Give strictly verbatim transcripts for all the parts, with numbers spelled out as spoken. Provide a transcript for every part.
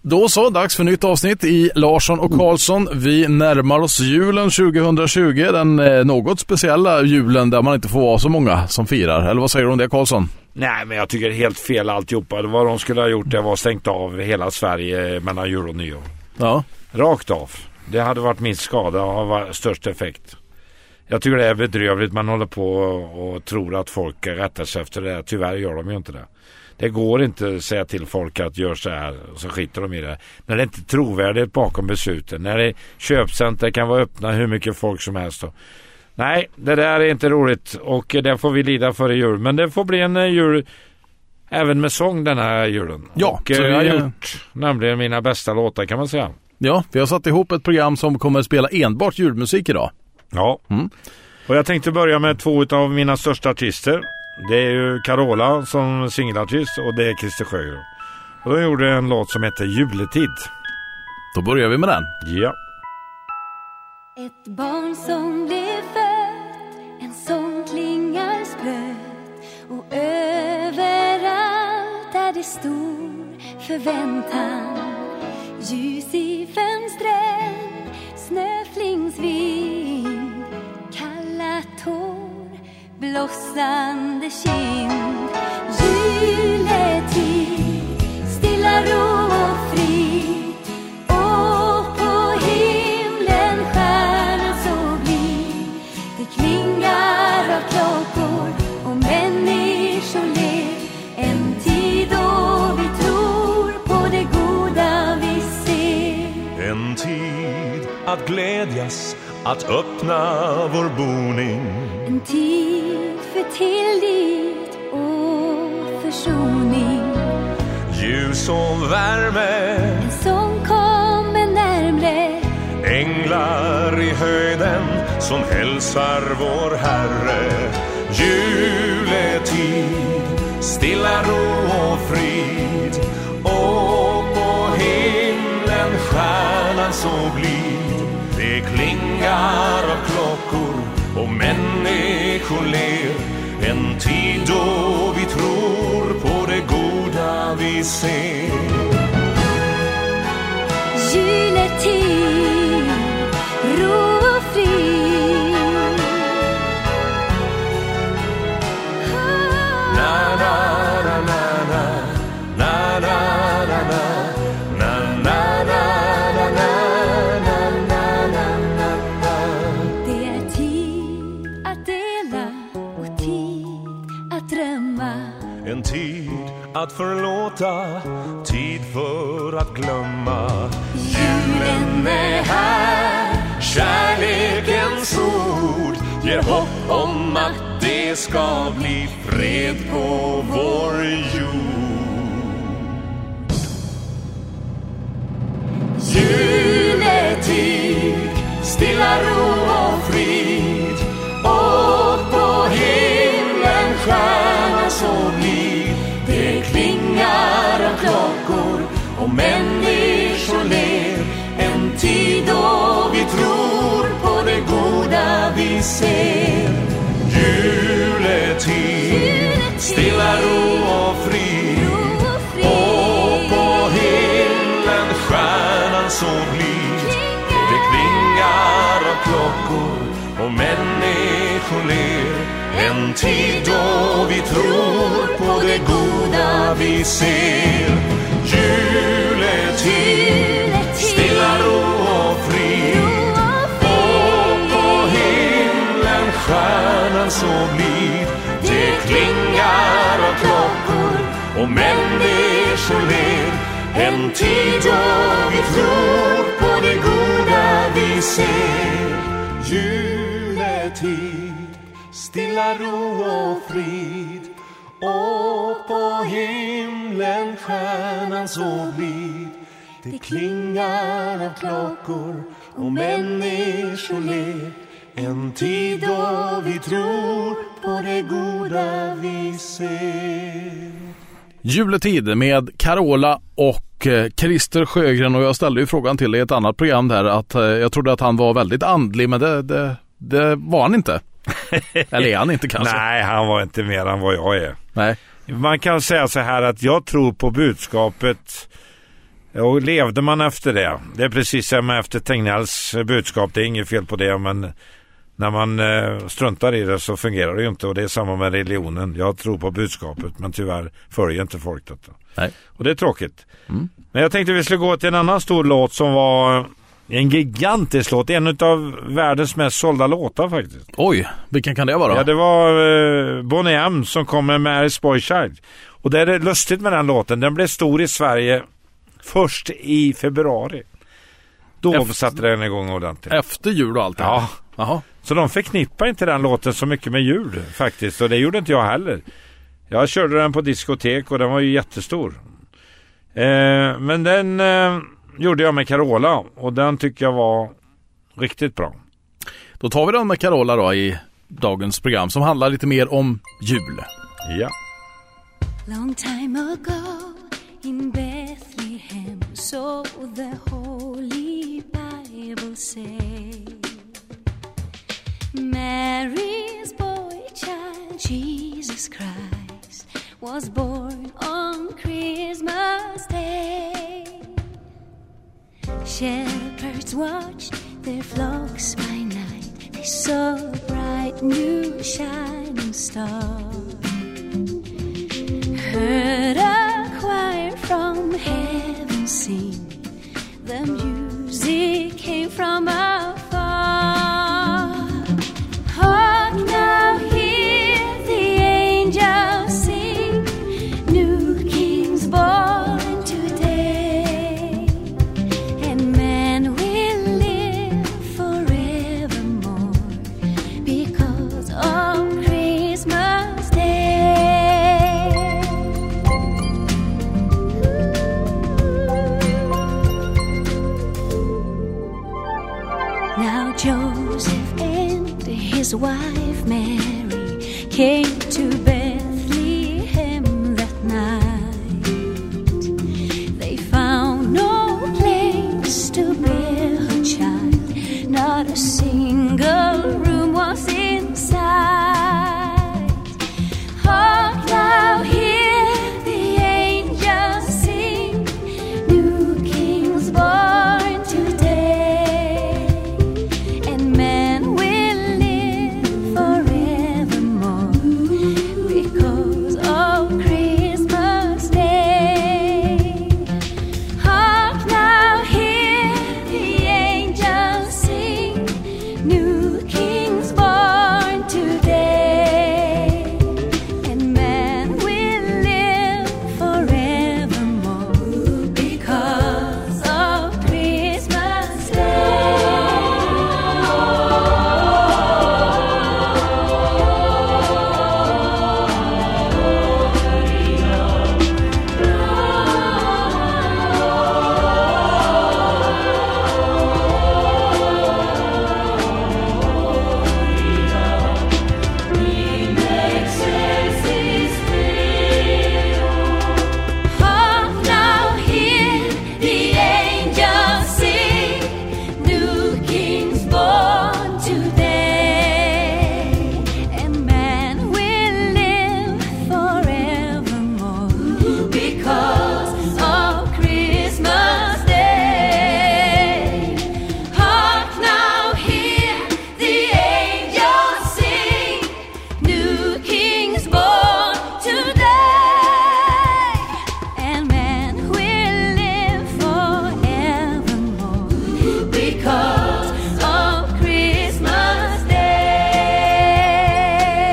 Då så, dags för nytt avsnitt i Larsson och Karlsson. Vi närmar oss julen tjugohundratjugo, den eh, något speciella julen där man inte får vara så många som firar. Eller vad säger du om det, Karlsson? Nej, men jag tycker det är helt fel alltihopa. Det var de skulle ha gjort, det var stängt av hela Sverige mellan jul och nyår. Ja. Rakt av. Det hade varit min skada av störst effekt. Jag tycker det är bedrövligt. Man håller på och tror att folk rättar sig efter det. Tyvärr gör de ju inte det. Det går inte att säga till folk att gör så här och så skiter de i det. När det inte är trovärdigt bakom besluten. När det köpcenter kan vara öppna hur mycket folk som helst då. Nej, det där är inte roligt och det får vi lida för i jul. Men det får bli en jul även med sång den här julen. Ja, och så jag har vi... gjort nämligen mina bästa låtar kan man säga. Ja, vi har satt ihop ett program som kommer att spela enbart julmusik idag. Ja, mm. Och jag tänkte börja med två av mina största artister. Det är ju Carola som singelartist och det är Christer Sjögren. Och de gjorde en låt som heter Juletid. Då börjar vi med den. Ja. Ett barn som blev fött, en sång klingar spröt, och överallt är det stor förväntan. Ljus i fönstren, snöflingsvind, kalla tår, blossande kind. Juletid, stilla ro och frid, och på himlen stjärnan så blir. Det klingar av klockor och människor ler. En tid då vi tror på det goda vi ser. En tid att glädjas, att öppna vår boning. En tid för tillit och försoning. Ljus och värme, en sång kommer närmre. änglar i höjden som hälsar vår Herre. Juletid, stilla ro och frid, och på himlen stjärnan så blid. Det klingar av klockor och människor ler. En tid då vi tror på det goda vi ser. Juletid, ro och frid. Na na na na na na na na na na na na na na. Det är tid att dela och tid att drömma. En tid att förlåta, tid för att glömma. Julen är här, kärlekens ord ger hopp om att det ska bli fred på vår jord. Juletid, stilla ro och frid, och på himlen stjärnan så blir. Det klingar av klockor och människor ler. En tid då vi tror på det goda vi ser. Juletid, stilla ro och frid, och på himlen stjärnan så blir. Det klingar av klockor och människor ler. En tid då vi tror på det goda vi ser. Juletid, stilla ro och frid, och på himlen stjärnan så blir. Det klingar av klockor och människor ler. En tid då vi tror på det goda vi ser. Juletid, stilla ro och frid, och på himlen stjärnan så blir. Det klingar av klockor och människor ler. En tid då vi tror på det goda vi ser. Juletid med Carola och Christer Sjögren, och jag ställde ju frågan till i ett annat program där att jag trodde att han var väldigt andlig, men det, det, det var han inte. Eller är han inte kanske? Nej, han var inte mer än vad jag är. Nej. Man kan säga så här att jag tror på budskapet Och levde man efter det, det är precis som efter Tegnells budskap, det är inget fel på det, men när man eh, struntar i det så fungerar det ju inte, och det är samma med religionen. Jag tror på budskapet, men tyvärr följer inte folk detta. Nej. Och det är tråkigt. Mm. Men jag tänkte vi skulle gå till en annan stor låt som var en gigantisk låt, en av världens mest sålda låtar faktiskt. Oj, vilken kan det vara? Ja, det var eh, Boney M som kom med Mary's Boy Child. Och det är lustigt med den låten, den blev stor i Sverige först i februari. Då efter, satte den igång ordentligt. Efter jul och allt det. Ja. Jaha. Så de förknippar inte den låten så mycket med jul faktiskt. Och det gjorde inte jag heller. Jag körde den på diskotek och den var ju jättestor. Eh, men den eh, gjorde jag med Carola. Och den tycker jag var riktigt bra. Då tar vi den med Carola då i dagens program som handlar lite mer om jul. Ja. Long time ago in Bethlehem, so the Holy Bible say, Mary's boy child, Jesus Christ, was born on Christmas Day. Shepherds watched their flocks by night, they saw a bright new shining star. Heard a choir from heaven sing, the music came from afar. Hark now, hear the angels sing, new king's born today, and man will live forevermore because of Christmas Day. Now Joseph and his wife Mary came to Bethlehem that night. They found no place to bear her child, not a single room was inside. Hark now, hear the angels sing, new king's born today, and man will live forevermore because of Christmas Day. Hark now, hear the angels sing, new king's born today, and man will live forevermore because of Christmas Day. Hark now, hear the angels sing, new king's born today, and man will live forevermore because of Christmas Day. Hark now, hear the angels sing, new king's born today, and man will live forevermore because of Christmas Day.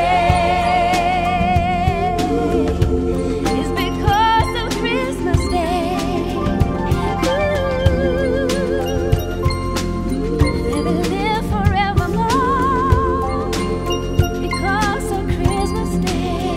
It's because of Christmas Day. Ooh, they will live forevermore because of Christmas Day.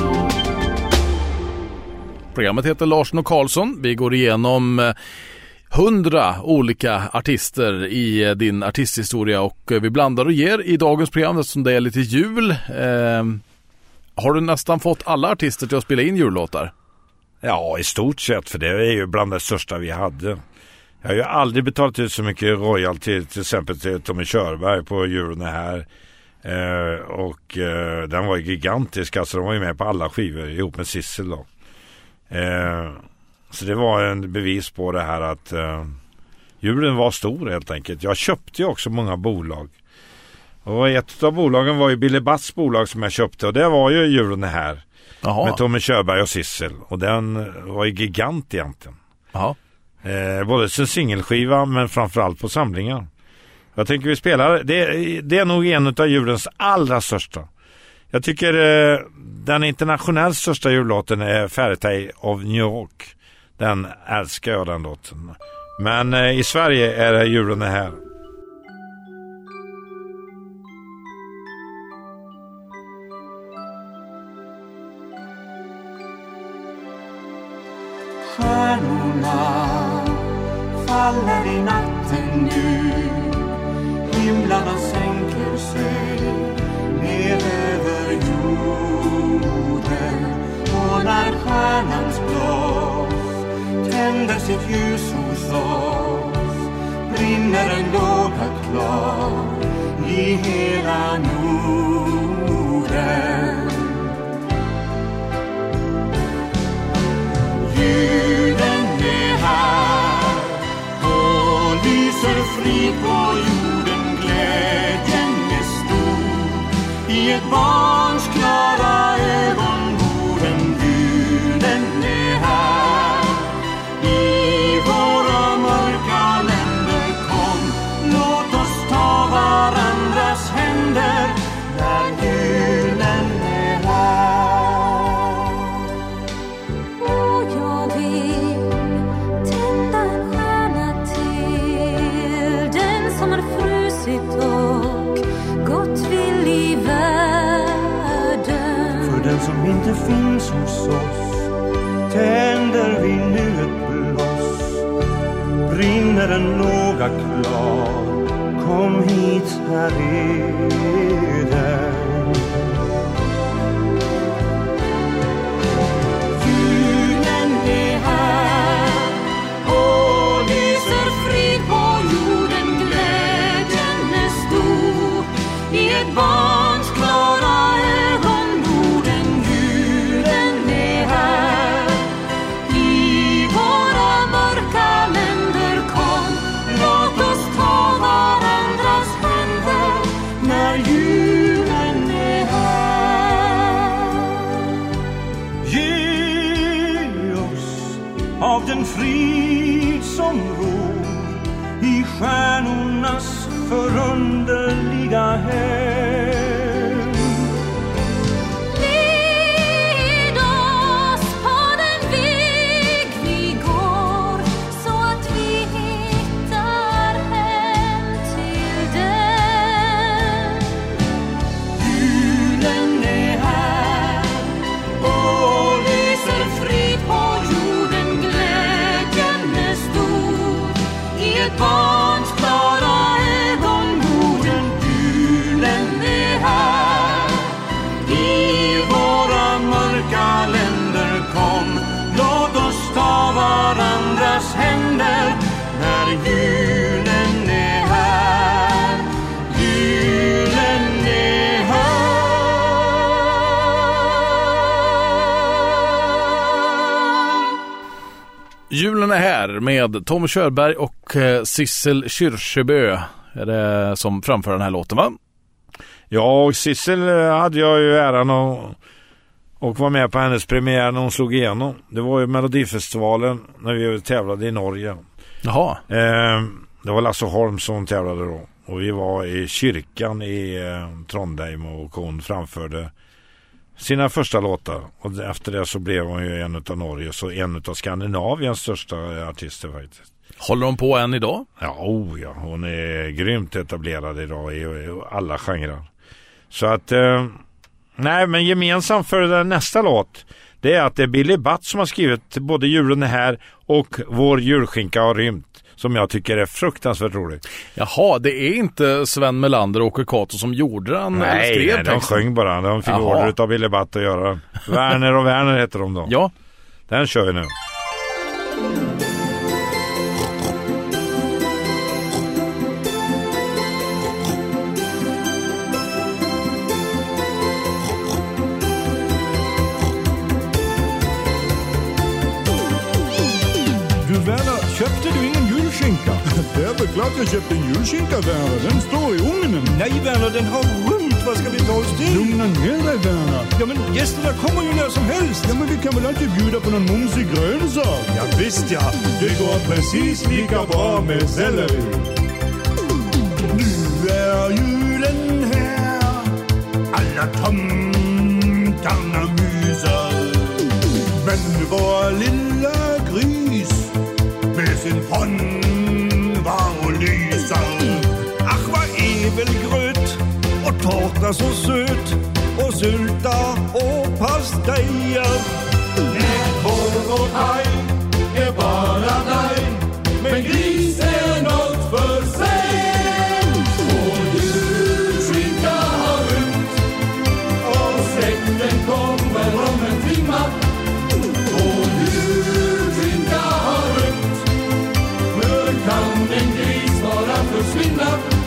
Programmet heter Larsson och Karlsson. Vi går igenom hundra olika artister i eh, din artisthistoria och eh, vi blandar och ger i dagens program eftersom det är lite jul. Eh, har du nästan fått alla artister till att spela in jullåtar? Ja, i stort sett, för det är ju bland det största vi hade. Jag har ju aldrig betalat ut så mycket royalty till exempel till Tommy Körberg på julen här. Eh, och eh, den var ju gigantisk, alltså de var ju med på alla skivor ihop med Sissel då. Eh, Så det var en bevis på det här att uh, julen var stor helt enkelt. Jag köpte ju också många bolag. Och ett av bolagen var ju Billy Batts bolag som jag köpte. Och det var ju Julen är här. Jaha. Med Tommy Körberg och Sissel. Och den var ju gigant egentligen. Jaha. Eh, både som singelskiva men framförallt på samlingar. Jag tänker vi spelar, det, det är nog en av julens allra största. Jag tycker eh, den internationellt största jullåten är Fairytale of New York. Den älskar jag, den låten. Men eh, i Sverige är det Julen är här. Stjärnorna faller i natten nu, himlarna sänker sig ner över jorden. Och när stjärnans blås tänder sitt ljus hos oss, brinner en låga klar i hela Norden. Julen är här och lyser frid på jorden. Glädjen är stor i ett barns klara ögon bor en. Julen är här i våra mörka länder. Kom, låt oss ta varandras händer när julen är här. Som inte finns hos oss tänder vi nu ett bloss. Brinner en låga klar, kom hit, här är den. Julen är här och lyser frid på jorden. Glädjen är stor i ett barns klara ögon. Av den frid som ror i stjärnornas förunderliga hem. Led oss på den väg vi går, så att vi hittar hem till den. Julen är här och lyser frid på jorden. Ett barns klara ögon borden. Julen är här i våra mörka länder. Kom, låt oss ta varandras händer när julen är här. Julen är här. Julen är här med Tom Körberg och eh, Sissel Kyrkjebø är det som framför den här låten, va? Ja, och Sissel hade jag ju äran att och var med på hennes premiär när hon slog igenom. Det var ju Melodifestivalen när vi tävlade i Norge. Jaha. Eh, det var Lasse Holm som tävlade då. Och vi var i kyrkan i eh, Trondheim och hon framförde sina första låtar. Och efter det så blev hon ju en av Norges och en av Skandinaviens största artister faktiskt. Håller hon på än idag? Ja, oh ja, hon är grymt etablerad idag i, i alla genrer. Så att, eh, nej men gemensamt för den nästa låt, det är att det är Billy Batt som har skrivit både Julen är här och Vår julskinka har rymt. Som jag tycker är fruktansvärt roligt. Jaha, det är inte Sven Melander och Åke Kato som gjorde den? Nej, skrev nej de sjöng bara. De fick order av Billy Batt att göra. Werner och Werner heter de då. Ja. Den kör vi nu. julskinka. Det är väl klart jag köpte en julskinka, Werner. Den står i ugnen. Nej, Werner, den har rymt. Vad ska vi ta oss till? Lugna ner dig, Werner. Ja, men gästerna kommer ju när som helst. Ja, men vi kan väl alltid bjuda på någon mumsig grönsak? Ja, visst ja. Det går precis lika bra med selleri. Nu är julen här. Alla tomtarna myser. Men vår lilla gris med sin frånvaro och lyser. Ach, vad ävelgröt och tårta så söt och sylta och pastejer. Nej, vår haj är bara nej, men gris är något för sig. Och julskinka har rymt och släkten kommer om en timma. Och julskinka har rymt, hur kan en gris bara försvinna?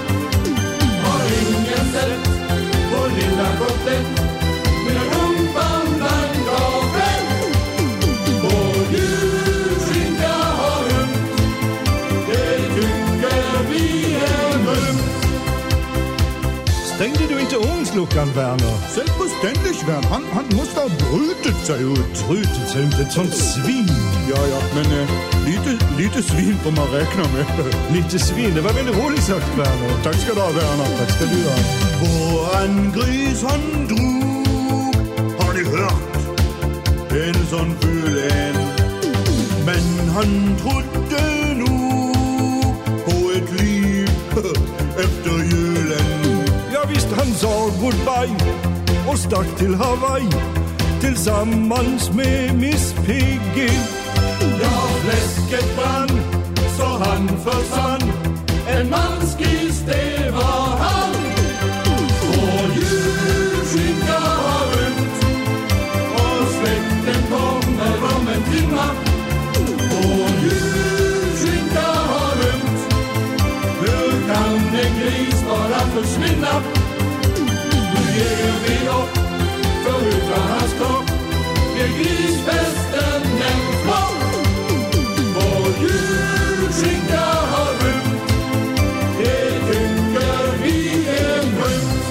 Har ingen sett vår lilla kotlett med rumpan blank av fett. Vår julskinka har rymt, det tycker vi är rymt. Stängde du inte ugnsluckan, Werner? Självständigt, Werner. Han, han måste ha brutit sig ut. Brutit sig ut, ett sånt svin. Ja, ja, men äh, lite, lite svin får man räkna med. Lite svin, det var väldigt roligt sagt, Werner. Tack ska du ha, Werner. Tack ska du ha. Våran gris han drog, har ni hört? En sån ful en. Men han trodde nog på ett liv efter julen. Ja visst, han sa goodbye och stack till Hawaii tillsammans med Miss Piggy. Ja, fläsket brann så han försvann. En mansgris, det var han. Och julskinka har rymt och släkten kommer om en timma. Och julskinka har rymt, hur kan en gris bara försvinna? Nu ger vi upp för utan hans kropp blir grisfesten en flopp. Vår julskinka har rymt, det tycker vi är rymt.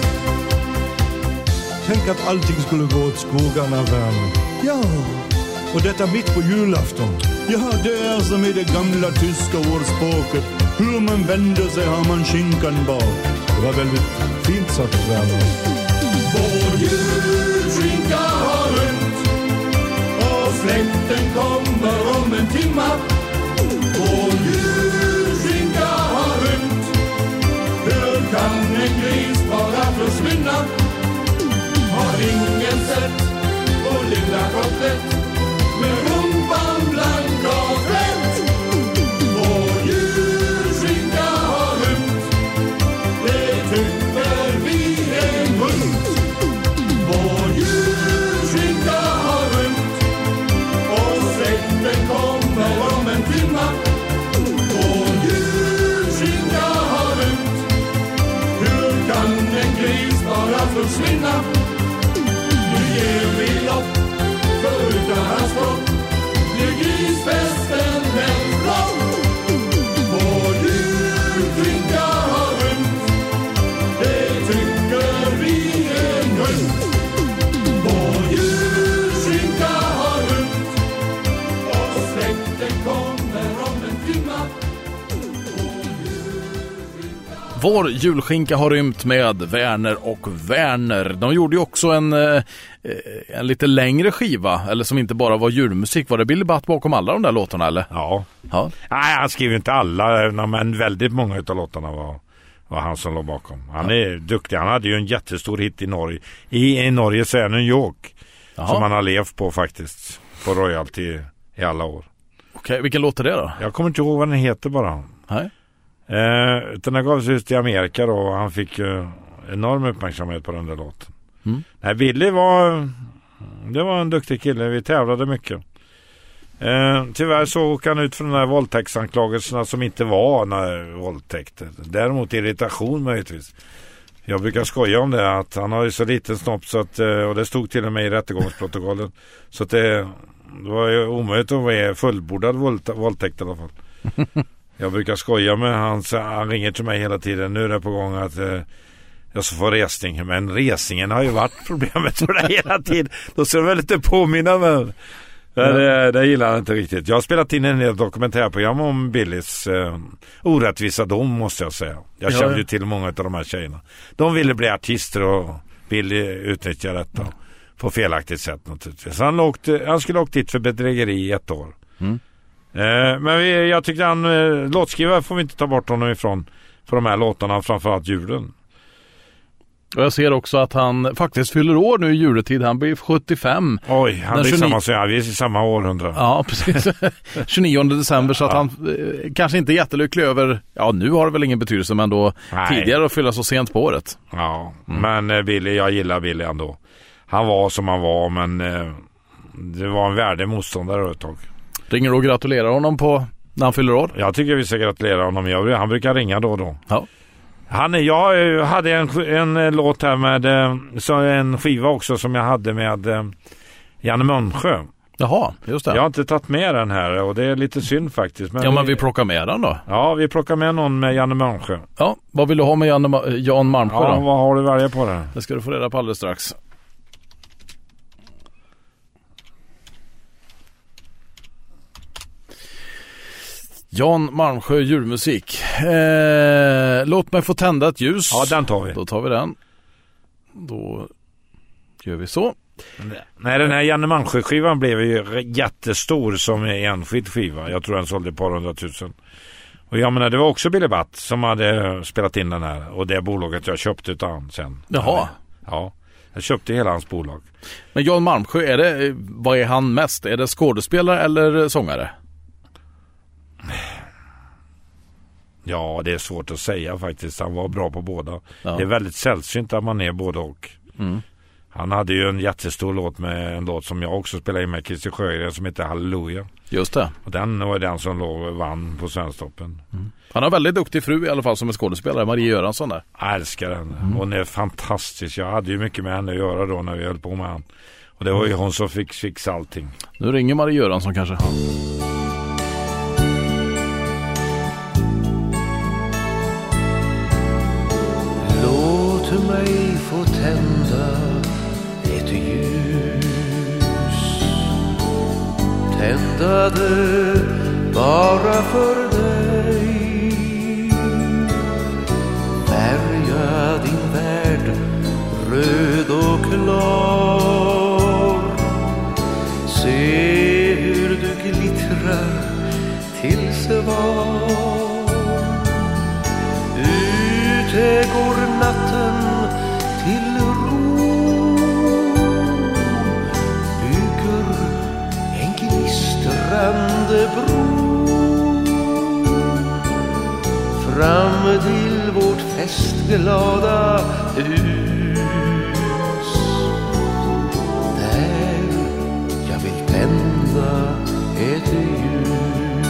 Tänk att allting skulle gå åt skogarna, Werner. Ja, Och detta mitt på julafton. ja, det är som i det gamla tyska ordspråket. Hur man vänder sig har man skinkan bak. Det var väldigt fint sagt, Werner. Vår julskinka har rymt och släkten kommer om en timma. Vår julskinka har rymt, hur kan en gris bara försvinna? Har ingen sett vår lilla kotlett med rumpan blank av fett? Vår julskinka har rymt, det tycker vi är rymt. Vår julskinka har rymt och släkten kommer om en timma. Vår julskinka har rymt, hur kan en gris bara försvinna? Nu ger vi lopp för utan hans kropp blir grisfesten en flopp. Vår julskinka har rymt, det tycker vi är rymt. Vår julskinka har rymt och släkten kommer om en timma. Vår julskinka har rymt med Werner och Werner. De gjorde ju också en, eh, en lite längre skiva, eller som inte bara var julmusik. Var det Billy Butt bakom alla de där låtarna, eller? Ja. Ja. Nej, han skrev inte alla, men väldigt många av låtarna var, var han som låg bakom. Han är duktig. Han hade ju en jättestor hit i Norge. I, i Norge så är New York. Jaha. Som han har levt på faktiskt. På royalty i alla år. Okej, vilken låt är det då? Jag kommer inte ihåg vad den heter bara. Nej. Eh, utan den gavs ut i Amerika då, och han fick ju enorm uppmärksamhet på den där låten. Mm. Nej, Billy var det var en duktig kille, vi tävlade mycket. Eh, tyvärr så åkte han ut för de här våldtäktsanklagelserna som inte var några våldtäkter. Däremot irritation möjligtvis. Jag brukar skoja om det, att han har ju så liten snopp så att, och det stod till och med i rättegångsprotokollen, så att det, det var ju omöjligt att vara fullbordad våldtäkt i alla fall. Jag brukar skoja med han, han ringer till mig hela tiden. Nu är det på gång att eh, jag ska få resning. Men resningen har ju varit problemet för det hela tiden. Då ska jag väl lite påminna mig. Det, det, det gillar jag inte riktigt. Jag har spelat in en del dokumentärprogram om Billys eh, orättvisa dom, måste jag säga. Jag Ja, kände ja. ju till många av de här tjejerna. De ville bli artister och Billy utnyttja detta Ja. på felaktigt sätt naturligtvis. Han, åkte, han skulle åkt dit för bedrägeri i ett år. Mm. Eh, men vi, jag tyckte han, eh, låtskrivare får vi inte ta bort honom ifrån för de här låtarna, framförallt julen. Och jag ser också att han faktiskt fyller år nu i juletid. Han blir sjuttiofem. Oj, han Den blir tjugonio samma som jag. Vi är i samma århundrade. Ja, precis. tjugonionde december, så att Ja. han eh, kanske inte är jättelycklig över, ja nu har det väl ingen betydelse, men då Nej. tidigare att fylla så sent på året. Ja, men eh, Billy, jag gillar Billy ändå. Han var som han var, men eh, det var en värdig motståndare ett tag. Ringer du och gratulerar honom på när han fyller år? Jag tycker vi ska gratulera honom. Jag, han brukar ringa då och då. Ja. Han, jag eh, hade en, en eh, låt här med eh, så en skiva också som jag hade med eh, Janne Munksjö. Jaha, just det. Jag har inte tagit med den här och det är lite synd faktiskt. Men ja, men vi plockar med den då. Ja, vi plockar med någon med Janne Munksjö. Ja, vad vill du ha med Jan, Ma- Jan Malmsjö Ja, då? vad har du välja på det? Det ska du få reda på alldeles strax. Jan Malmsjö, julmusik. Eh, låt mig få tända ett ljus. Ja, den tar vi. Då tar vi den. Då gör vi så. Nej, den här Janne Munksjö-skivan blev ju jättestor som en enskild skiva. Jag tror den sålde ett par hundratusen. Och jag menar, det var också Billy Butt som hade spelat in den här. Och det bolaget jag köpte utan sen. Jaha. Ja, jag köpte hela hans bolag. Men Jan Malmsjö, är det, vad är han mest? Är det skådespelare eller sångare? Ja, det är svårt att säga faktiskt. Han var bra på båda. Ja. Det är väldigt sällsynt att man är både och. Mm. Han hade ju en jättestor låt med en låt som jag också spelade in med Christer Sjögren som heter Halleluja. Just det. Och den var den som låg vann på Svensktoppen. Mm. Han har väldigt duktig fru i alla fall som är skådespelare, Marie Göransson där. Jag älskar den. Mm. Hon är fantastisk. Jag hade ju mycket med henne att göra då när vi höll på med han. Och det var ju hon som fick fixa allting. Nu ringer Marie Göransson kanske. Låt mig få tända ett ljus. Tända det bara för dig. Färga din värld röd och klar. Se hur du glittrar till svar. Ute går natten till ro. Bygger en gnistrande bro fram till vårt festglada hus. Där jag vill tända ett ljus.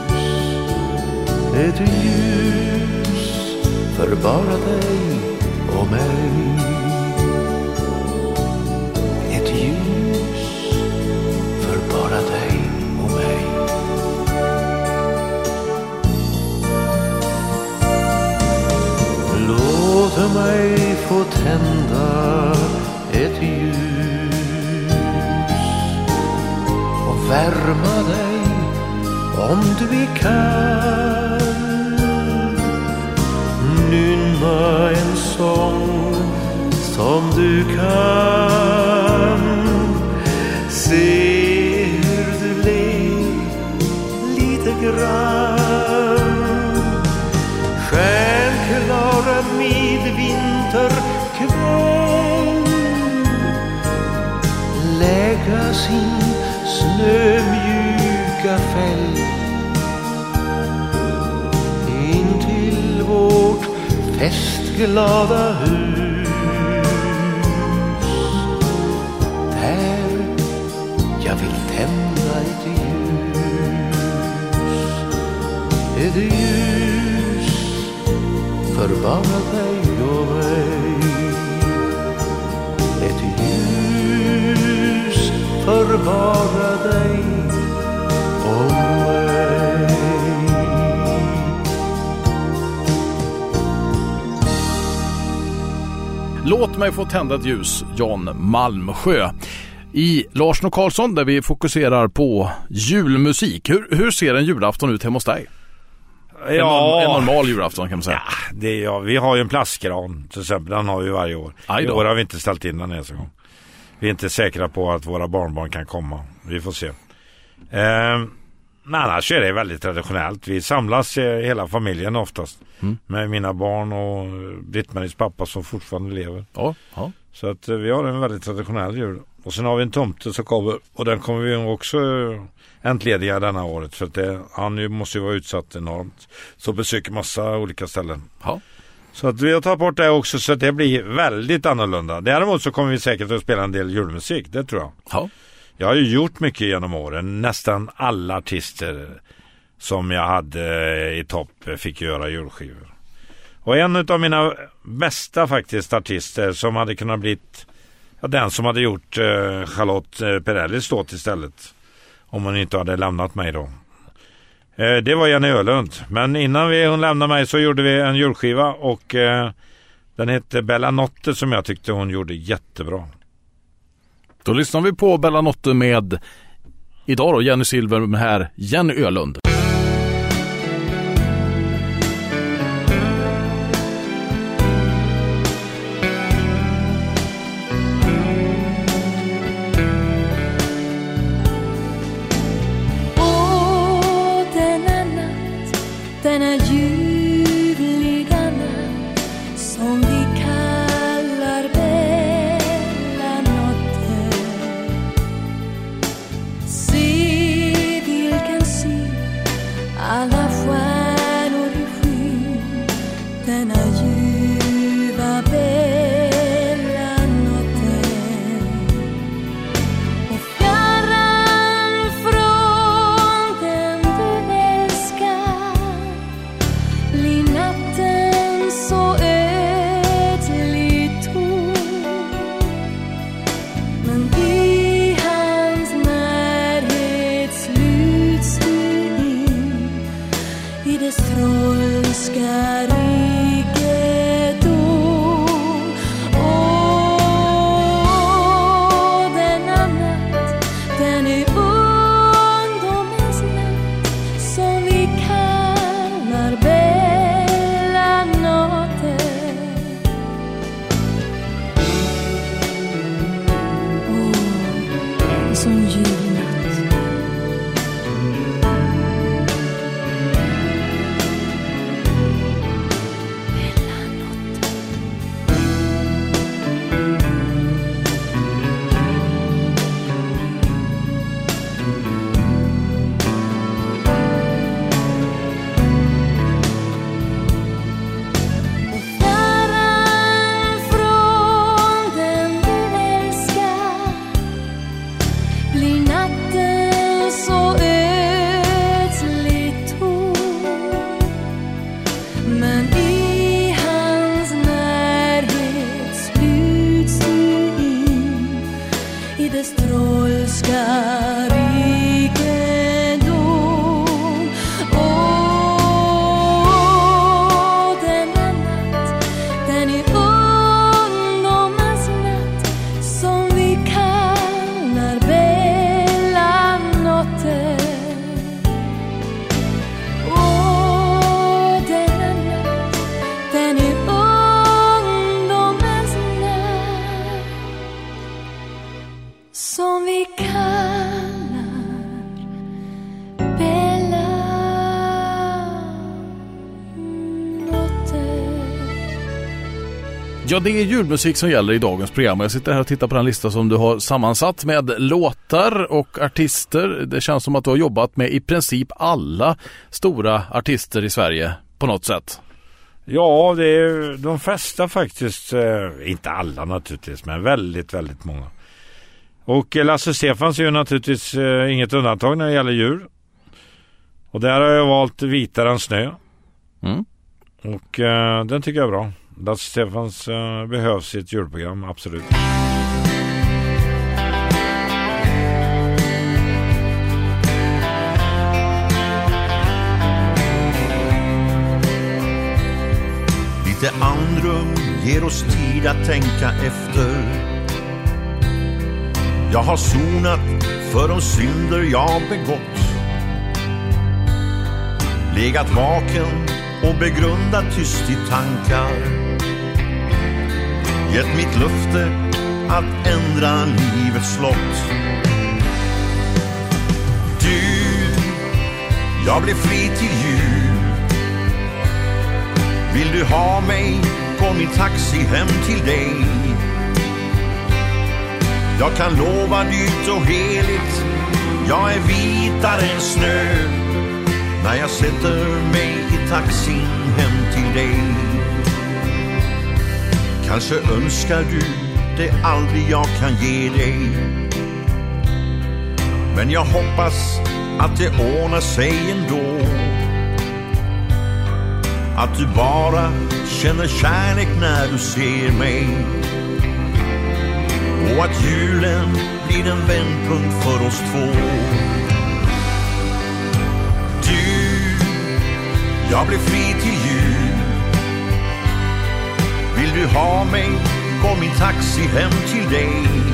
Ett ljus för bara dig och mig. Ett ljus för bara dig och mig. Låt mig få tända ett ljus och värma dig om du kan. Nynna en sång som du kan. Se hur du ler lite grann. Stjärnklara midvinterkväll lägga sin snömjuka fäll in till vårt festglada hus. Där jag vill tända ett ljus. Ett ljus för bara dig och mig. Ett ljus för bara dig och mig. Låt mig få tända ett ljus, Jan Malmsjö. I Larsson och Karlsson, där vi fokuserar på julmusik. Hur, hur ser en julafton ut hemma hos dig? Ja. En, en normal julafton kan man säga. Ja, det är, ja, vi har ju en plastgran till exempel, den har vi varje år. I år har vi inte ställt in den ens en gång. Vi är inte säkra på att våra barnbarn kan komma. Vi får se. Eh, men annars är det väldigt traditionellt. Vi samlas hela familjen oftast. Mm. Med mina barn och Britt-Maries pappa som fortfarande lever. Ja, ja. Så att vi har en väldigt traditionell jul. Och sen har vi en tomte som kommer, och den kommer vi också entlediga denna året. För att det, han måste ju vara utsatt enormt. Så besöker massa olika ställen. Ja. Så att vi har tagit bort det också, så att det blir väldigt annorlunda. Däremot så kommer vi säkert att spela en del julmusik, det tror jag. Ja. Jag har ju gjort mycket genom åren. Nästan alla artister som jag hade i topp fick göra julskivor. Och en av mina bästa faktiskt artister som hade kunnat blivit, ja, den som hade gjort eh, Charlotte eh, Perrellis låt istället. Om hon inte hade lämnat mig då. Eh, det var Jenny Ölund. Men innan vi, hon lämnade mig så gjorde vi en julskiva. Och eh, den hette Bella Notte, som jag tyckte hon gjorde jättebra. Då lyssnar vi på Bella Notte med idag då Jenny Silver med här Jenny Ölund. Denna ljuvliga natt som vi kallar Bella Notte. Se vilken syn, alla stjärnor i skyn. Denna ljuva Bella Notte. Och fjärran från den du älskar blir natten så ödligt tom. Men i hans närhet sluts du in i dess trolska rikedom. Åh, denna natt, den är ungdomens natt som vi kallar Bella Notte. Åh, en sån julnatt. Bella Notte. Och fjärran från den du älskar blir natten så ödsligt tom. Men i hans närhet sluts du in i dess trolska rikedom. Åh, denna natt, den är ungdomens natt som vi kallar Bella Notte. Åh, denna natt, den är ungdomens natt som vi kallar Bella Notte. Ja, det är julmusik som gäller i dagens program. Jag sitter här och tittar på den lista som du har sammansatt med låtar och artister. Det känns som att du har jobbat med i princip alla stora artister i Sverige på något sätt. Ja, det är de flesta faktiskt. Eh, inte alla naturligtvis, men väldigt, väldigt många. Och Lasse Stefans är ju naturligtvis eh, inget undantag när det gäller djur. Och där har jag valt Vitare än snö. Mm. Och eh, den tycker jag är bra. Lasse Stefans eh, behövs i ett julprogram, absolut. Lite andrum ger oss tid att tänka efter. Jag har sonat för de synder jag begått. Legat vaken och begrundat tyst i tankar. Gett mitt löfte att ändra livets lott. Du, jag blev fri till jul. Vill du ha mig, kom min taxi hem till dig. Jag kan lova dyrt och heligt, jag är vitare än snö. När jag sätter mig i taxin hem till dig. Kanske önskar du det aldrig jag kan ge dig. Men jag hoppas att det ordnar sig ändå. Att du bara känner kärlek när du ser mig. Och att julen blir en vändpunkt för oss två. Du, jag blir fri till jul. Vill du ha mig, kom min taxi hem till dig.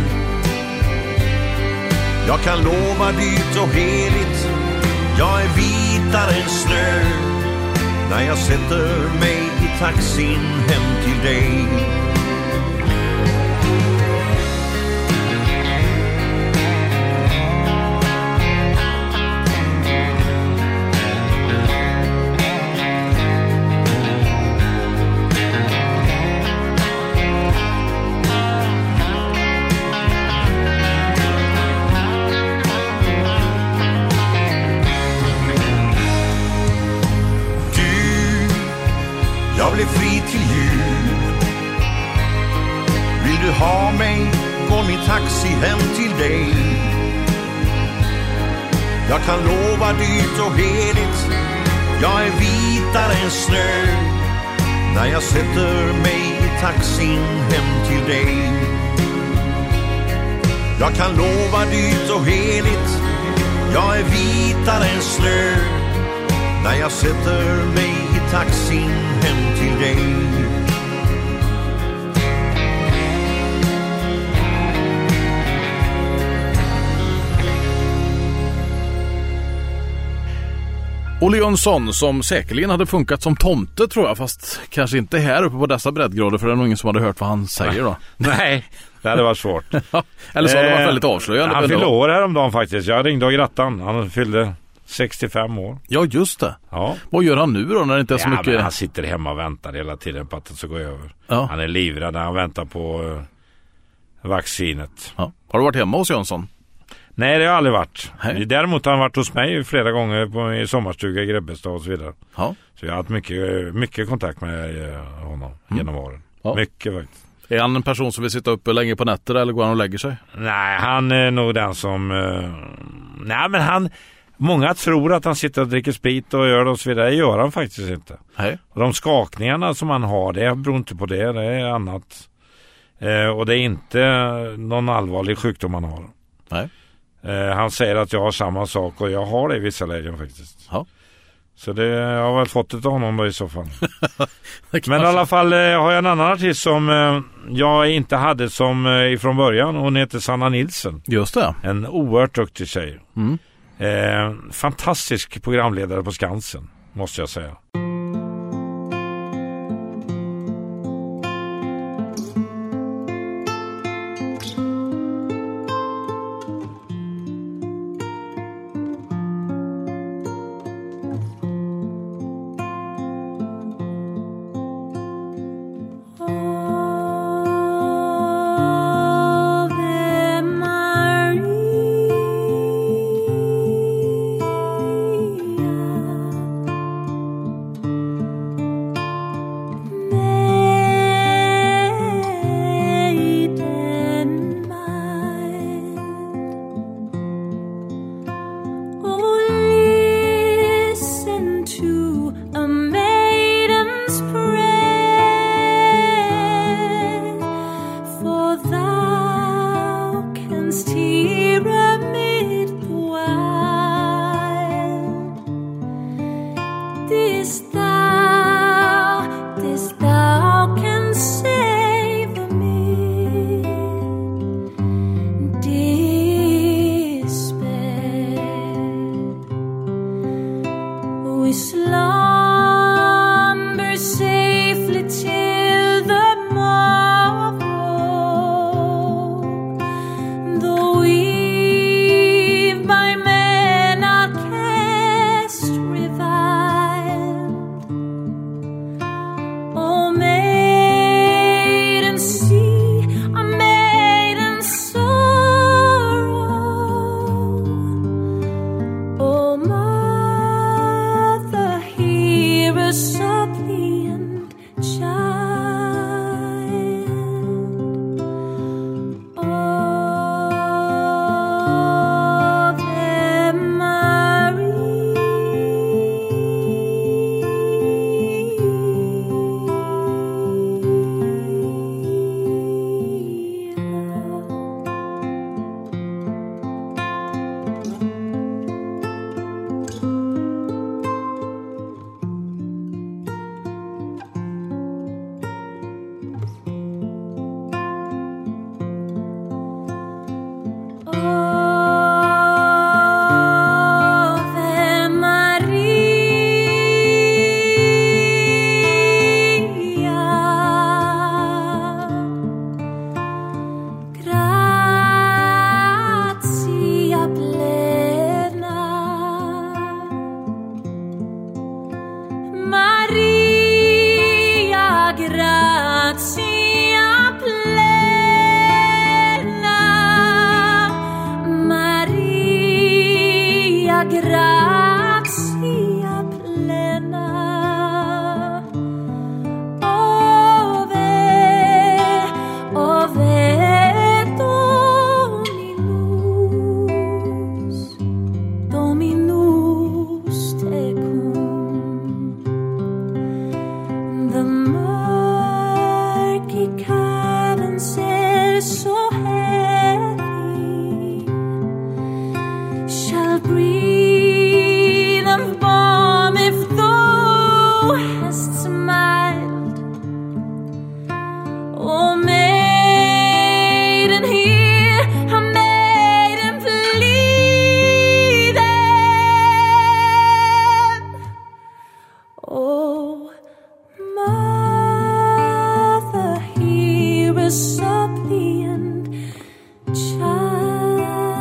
Jag kan lova dyrt och heligt, jag är vitare än snö. När jag sätter mig i taxin hem till dig. Jag blev fri till jul. Vill du ha mig, gå min taxi hem till dig. Jag kan lova dyrt och heligt, jag är vitare än snö. När jag sätter mig i taxin hem till dig. Jag kan lova dyrt och heligt, jag är vitare än snö. När jag sätter mig i taxin hem till dig. Olle Jönsson, som säkerligen hade funkat som tomte tror jag, fast kanske inte här uppe på dessa breddgrader, för det är nog ingen som hade hört vad han säger då. Nej, det hade varit svårt. Eller så hade det varit väldigt avslöjande. Han fyllde år häromdagen faktiskt. Jag ringde och grattade han. Han fyllde sextiofem år. Ja, just det. Ja. Vad gör han nu då när det inte är så ja, mycket? Men han sitter hemma och väntar hela tiden på att det ska gå över. Ja. Han är livrädd när han väntar på uh, vaccinet. Ja. Har du varit hemma hos Jönsson? Nej, det har jag aldrig varit. Hej. Däremot har han varit hos mig flera gånger på, i sommarstuga i Grebbestad och så vidare. Ja. Så jag har haft mycket, mycket kontakt med uh, honom mm. genom åren. Ja. Mycket faktiskt. Är han en person som vill sitta uppe länge på nätter eller går han och lägger sig? Nej, han är nog den som... Uh, nej, men han... Många tror att han sitter och dricker sprit och gör det och så vidare. Det gör han faktiskt inte. Hej. Och de skakningarna som han har, det beror inte på det. Det är annat. Eh, och det är inte någon allvarlig sjukdom han har. Nej. Eh, han säger att jag har samma sak och jag har det i vissa lägen faktiskt. Ja. Så det jag har väl fått det av honom då i så fall. Men i alla fall eh, har jag en annan artist som eh, jag inte hade som eh, ifrån början. Hon heter Sanna Nilsson. Just det. En oerhört duktig tjej. Mm. Eh, fantastisk programledare på Skansen, måste jag säga. grazia plena, Maria grazia plena. Ove, ove Dominus, Dominus tecum. The murky caverns are so heavy, shall breathe of balm if thou hast smiled. O maiden, hear a maiden pleading. Oh, mother, hear a suppliant child.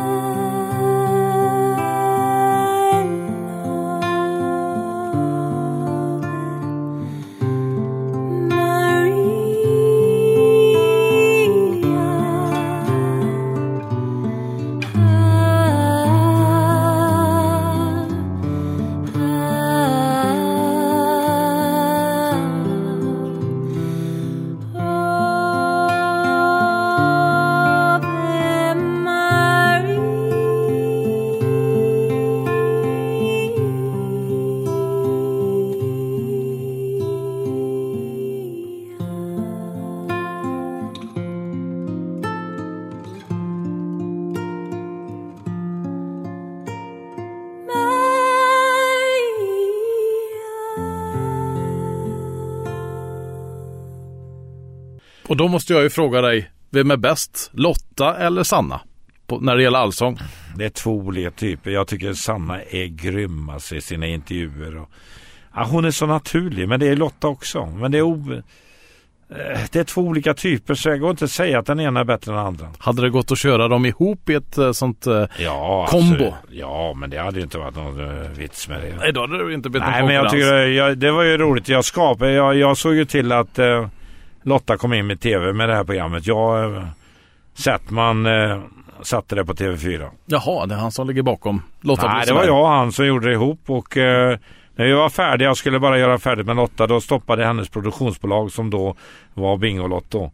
Och då måste jag ju fråga dig, vem är bäst? Lotta eller Sanna? På, när det gäller allsång. Det är två olika typer. Jag tycker Sanna är grym alltså, i sina intervjuer. Och, ja, hon är så naturlig, men det är Lotta också. Men det är, o, det är två olika typer, så jag går inte att säga att den ena är bättre än den andra. Hade det gått att köra dem ihop i ett sånt ja, kombo? Alltså, ja, men det hade ju inte varit någon uh, vits med det. Nej, då hade det inte blivit någon Nej, men jag tycker jag, det var ju roligt. Jag skapade, jag, jag såg ju till att uh, Lotta kom in med tv med det här programmet. Jag, uh, Sättman uh, satte det på T V fyra. Jaha, det är han som ligger bakom Lotta. Nej, det var jag och han som gjorde det ihop. Och uh, när jag var färdig, jag skulle bara göra färdigt med Lotta, då stoppade hennes produktionsbolag, som då var Bingolotto,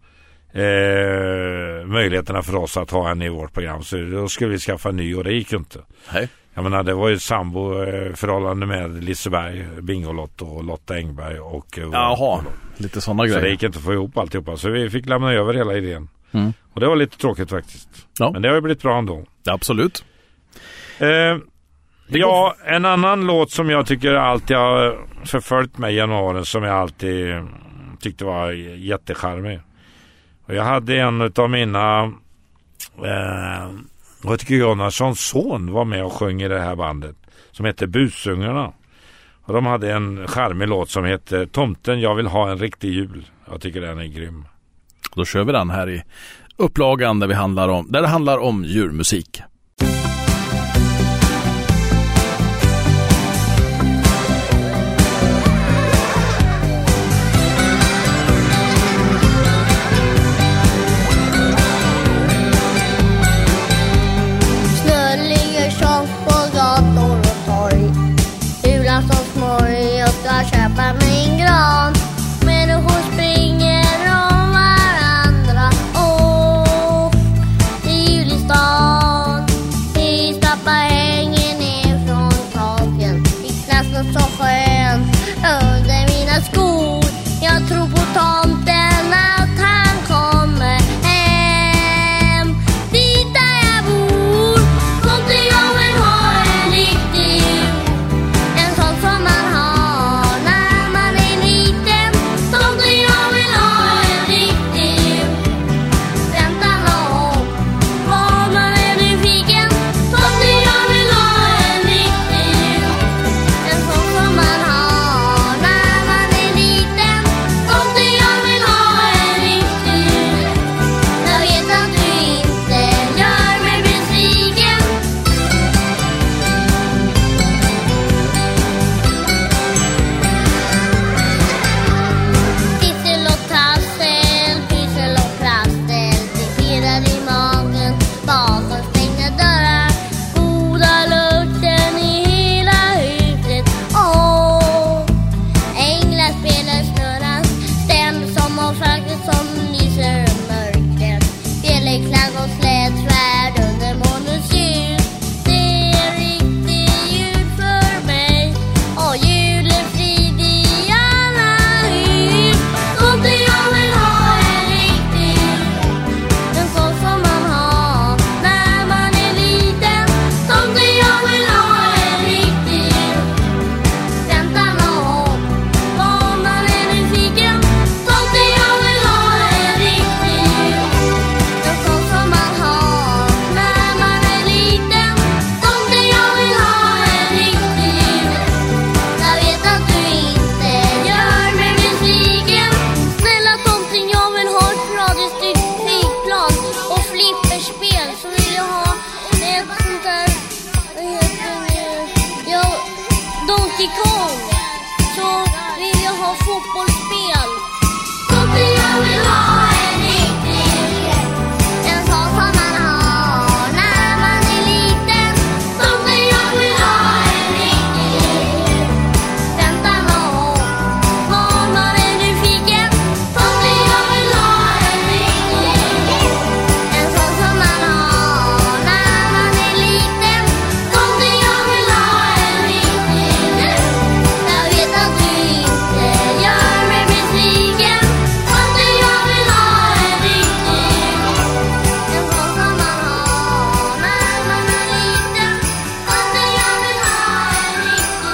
eh, möjligheterna för oss att ha henne i vårt program. Så då skulle vi skaffa en ny, och det gick ju inte. Nej. Jag menar, det var ju ett sambo eh, förhållande med Liseberg, Bingolotto och Lotta Engberg och eh, jaha, lite sådana grejer. Så det gick inte att få ihop alltihopa, så vi fick lämna över hela idén. Mm. Och det var lite tråkigt faktiskt. Ja. Men det har ju blivit bra ändå. Ja, absolut. Eh, ja, en annan låt som jag tycker alltid har förföljt mig genom åren, som jag alltid tyckte var jättecharmig. Och jag hade en av mina eh, jag tycker Jonassons son var med och sjöng i det här bandet, som heter Busungarna. Och de hade en charmig låt som heter Tomten, jag vill ha en riktig jul. Jag tycker den är grym. Då kör vi den här i upplagan där, vi handlar om, där det handlar om djurmusik. Köpa min gran, människor springer om varandra. Åh, det är jul i stan. fotbollsspel. Tomten, jag vill ha en riktig grej. En sån som man har när man är liten. Tomten, jag vill ha en riktig grej. Vänta någon, var man är nyfiken. Tomten, jag vill ha en riktig grej. En sån som man har när man är liten. Tomten, jag vill ha en riktig grej. Jag vet att du inte gör mig besviken. Tomten, jag vill ha en riktig grej. En sån som man har när man är liten. Tomten, jag vill ha en riktig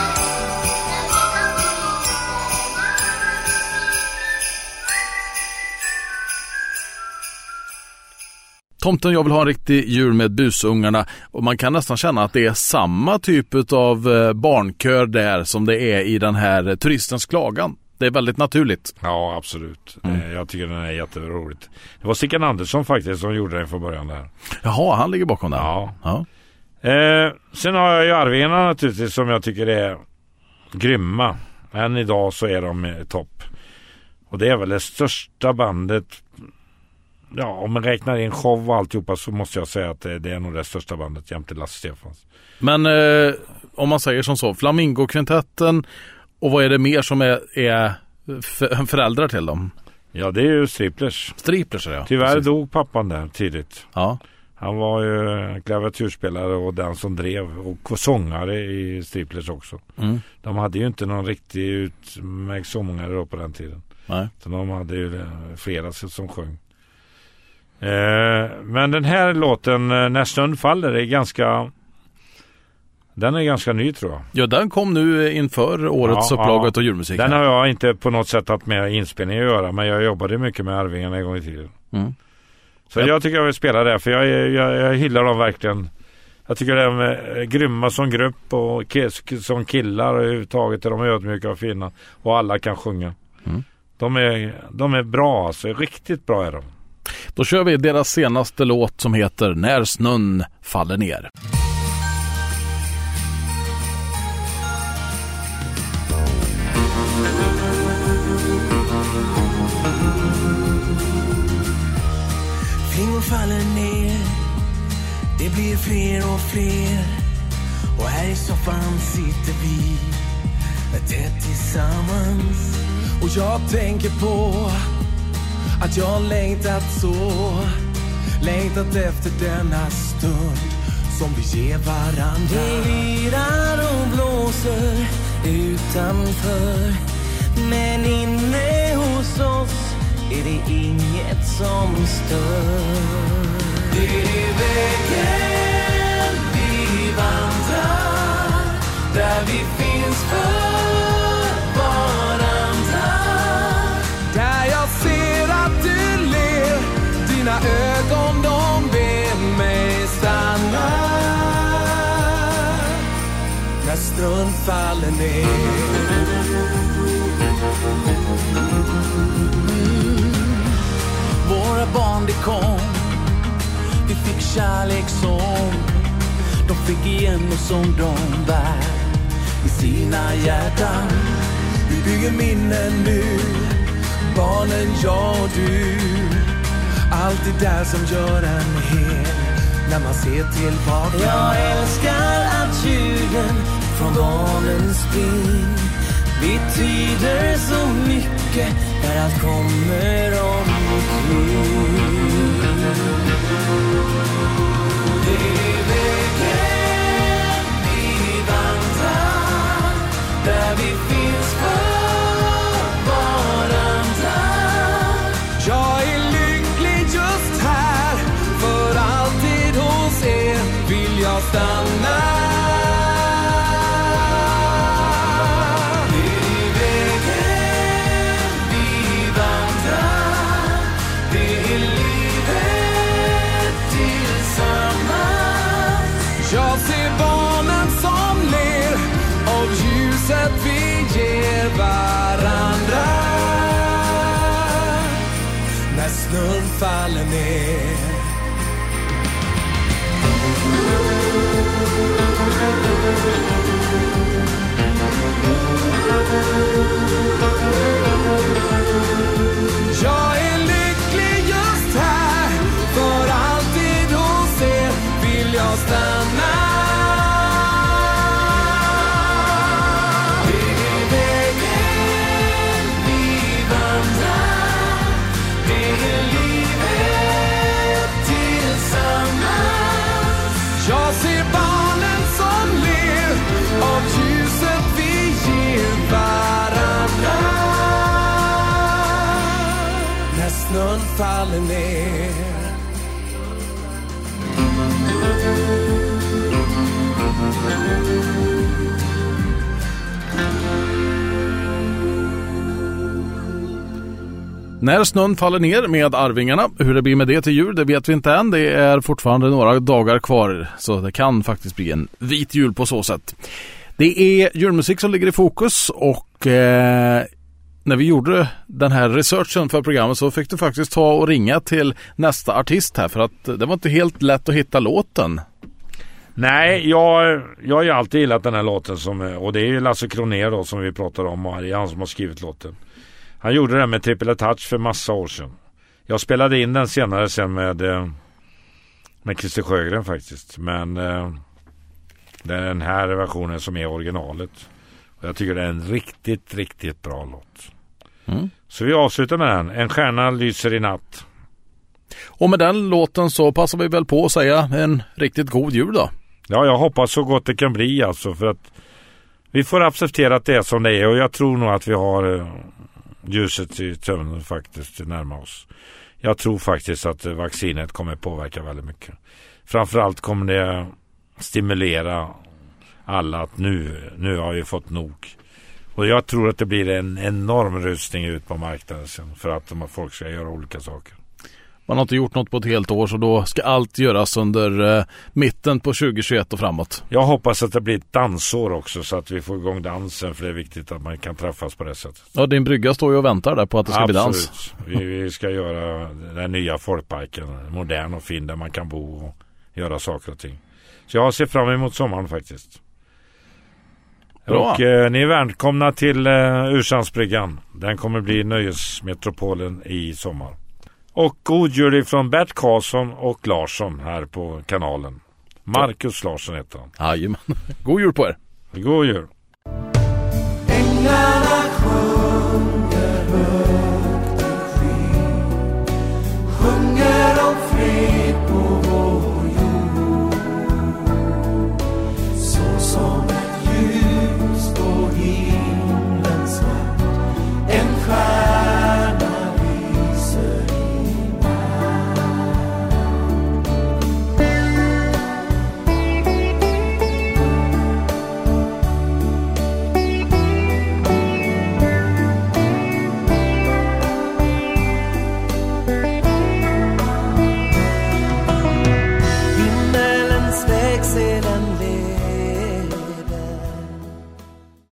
Tomten, jag vill ha en riktig jul med busungarna, och man kan nästan känna att det är samma typ av barnkör där som det är i den här Turistens klagan. Det är väldigt naturligt. Ja, absolut. Mm. Jag tycker den är jätteroligt. Det var Sickan Andersson faktiskt som gjorde den från början där. Jaha, han ligger bakom den. Ja. ja. Eh, sen har jag ju Arvingarna naturligtvis som jag tycker är grymma. Än idag så är de topp. Och det är väl det största bandet. Ja, om man räknar in show och alltihopa så måste jag säga att det, det är nog det största bandet jämte Lasse Stefans. Men eh, om man säger som så, Flamingo-kvintetten, och vad är det mer som är, är f- föräldrar till dem? Ja, det är ju Striplers. Striplers, ja. Tyvärr Precis. dog pappan där tidigt. Ja. Han var ju klaviaturspelare och den som drev och sångare i Striplers också. Mm. De hade ju inte någon riktig utmärkt sångare då på den tiden. Nej. Så de hade ju flera som sjöng. Eh, men den här låten, När snön faller, är ganska... Den är ganska ny, tror jag. Ja, den kom nu inför årets ja, upplaga av julmusik. Den har jag inte på något sätt haft med inspelning att göra, men jag jobbade mycket med Arvingarna en gång i tiden. Mm. Så ja. jag tycker jag vill spela det, för jag, jag, jag hyllar dem verkligen. Jag tycker de är grymma som grupp och k- som killar och överhuvudtaget är de ödmjuka och fina. Och alla kan sjunga. Mm. De, är, de är bra, alltså. Riktigt bra är de. Då kör vi deras senaste låt som heter När snön faller ner. Flingor faller ner, det blir fler och fler. Och här i soffan sitter vi tätt tillsammans. Och jag tänker på att jag längtat så, längtat efter denna stund som vi ger varandra. Det virar och blåser utanför, men inne hos oss är det inget som stör. Det är vägen vi vandrar, där vi finns för varandra. Där jag ser att du ler, dina ögon de ber mig stanna. När snön faller ner. Våra barn, det kom, vi fick kärlek som de fick igen och som de bär i sina hjärtan. Vi bygger minnen nu, barnen, jag och du. Allt det där som gör en hel när man ser tillbaka. Jag älskar att ljuden från barnens spring betyder så mycket när allt kommer omkring. Det är vägen vi vandrar, där vi finns för varandra. Jag är lycklig just här, för alltid hos er vill jag stanna. Jag ser barnen som ler av ljuset vi ger varandra. När snön faller ner. snön faller ner. När snön faller ner med Arvingarna, hur det blir med det till jul, det vet vi inte än. Det är fortfarande några dagar kvar, så det kan faktiskt bli en vit jul på så sätt. Det är julmusik som ligger i fokus, och eh, när vi gjorde den här researchen för programmet så fick du faktiskt ta och ringa till nästa artist här, för att det var inte helt lätt att hitta låten. Nej, jag, jag har ju alltid gillat den här låten, som, och det är ju Lasse Kronér då, som vi pratar om, och det är han som har skrivit låten. Han gjorde det med Triple Touch för massa år sedan. Jag spelade in den senare sen med, med Christer Sjögren faktiskt. Men eh, det är den här versionen som är originalet. Och jag tycker det är en riktigt, riktigt bra låt. Mm. Så vi avslutar med den. En stjärna lyser i natt. Och med den låten så passar vi väl på att säga en riktigt god jul då. Ja, jag hoppas så gott det kan bli alltså. För att vi får acceptera att det är som det är. Och jag tror nog att vi har... Eh, ljuset i tunneln faktiskt närmar oss. Jag tror faktiskt att vaccinet kommer påverka väldigt mycket. Framförallt kommer det stimulera alla att nu, nu har vi fått nog. Och jag tror att det blir en enorm rustning ut på marknaden sen, för att de folk ska göra olika saker. Man har inte gjort något på ett helt år, så då ska allt göras under eh, mitten på tjugohundratjugoett och framåt. Jag hoppas att det blir ett dansår också, så att vi får igång dansen, för det är viktigt att man kan träffas på det sättet. Ja, din brygga står ju och väntar där på att det ska Absolut. bli dans. Vi, vi ska göra den nya folkparken, modern och fin, där man kan bo och göra saker och ting. Så jag ser fram emot sommaren faktiskt. Bra. Och eh, ni är välkomna till eh, Ursandsbryggan. Den kommer bli nöjesmetropolen i sommar. Och god jul från Bert Karlsson och Larsson här på kanalen. Marcus Larsson heter han. Jajamän. God jul på er. God jul. Änglarna